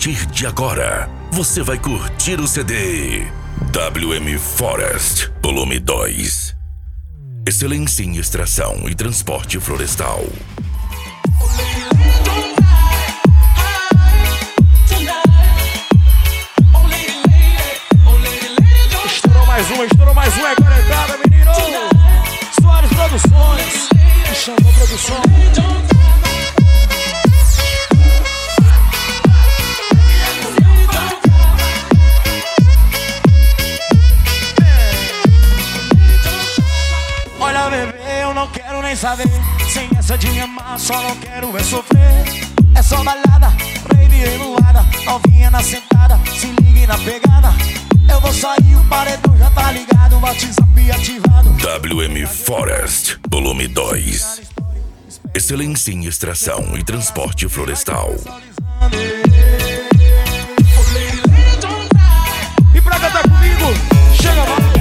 partir de agora, você vai curtir o CD WM Forest, volume 2. Excelência em extração e transporte florestal. Estourou mais uma, é canetada, menino! Soares Produções, me chamou produção. Olha, bebê, eu não quero nem saber. Sem essa de amar, só não quero é sofrer. É só balada, rave revoada, novinha na sentada, se ligue na pegada. Eu vou sair, o paredão já tá ligado, WhatsApp ativado. WM Forest, volume 2. Excelência em extração e transporte florestal. E pra cantar comigo, chega mais.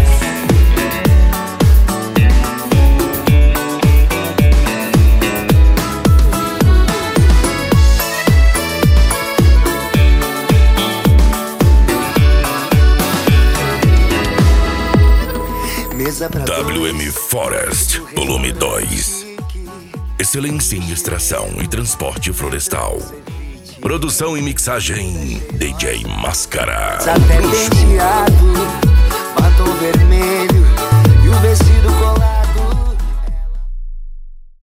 WM Forest, volume 2. Excelência em extração e transporte florestal. Produção e mixagem DJ Máscara. Até penteado, batom vermelho e o vestido colado.